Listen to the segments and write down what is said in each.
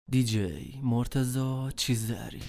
دیجی مرتضی چیزری.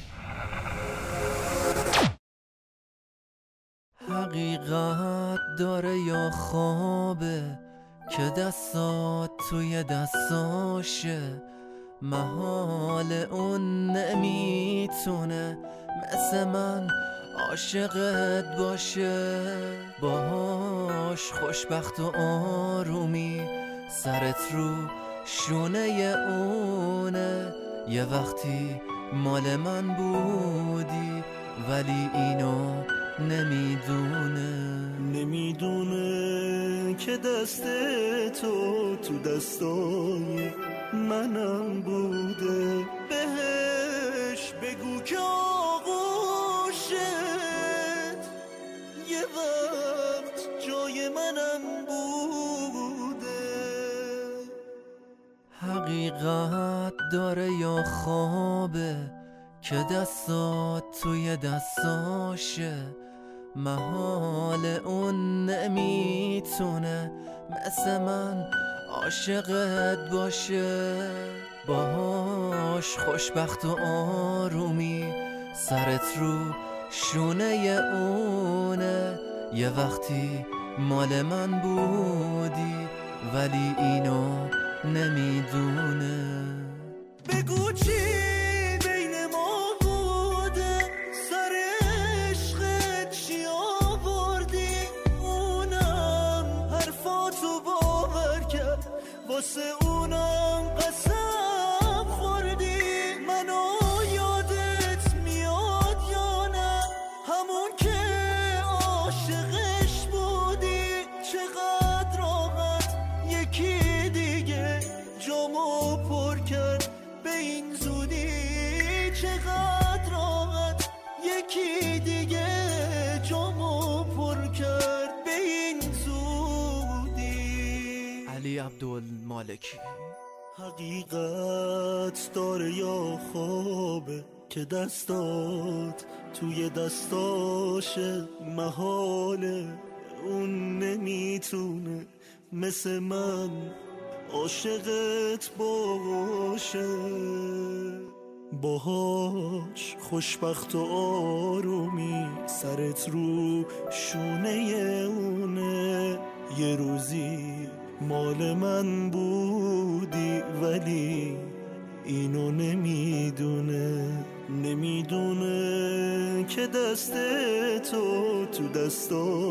حقیقت داره یا خوابه که دستات توی دستاشه؟ محال اون نمیتونه مثل من عاشقت باشه. باهاش خوشبخت و آرومی سرت رو شونه اونه. یه وقتی مال من بودی ولی اینو نمیدونه که دست تو دستای منم بوده. بهش بگو که آغوشت یه وقت جای منم بوده. حقیقت داره یا خوابه که دستات توی دستاشه؟ محال اون نمیتونه مثل من عاشقت باشه. باهاش خوشبخت و آرومی سرت رو شونه اونه. یه وقتی مال من بودی ولی اینو نمیدونه. بگو چی بین ما بوده، سر عشقت چی آوردی؟ اونم حرفاتو باور کرد، واسه اونم قسم خوردی. منو یادت میاد یا نه؟ همون که عاشقش بودی. چقدر راحت یکی دیگه جامو پر کرد به این زودی. چقدر راحت یکی دیگه جامو پر کرد به این زودی. علی عبدالمالکی. حقیقت داره یا خوابه که دستات توی دستاشه؟ محاله اون نمیتونه مثل من عاشقت باشه. باهاش خوشبخت و آرومی سرت رو شونه اونه. یه روزی مال من بودی ولی اینو نمیدونه که دست تو دستای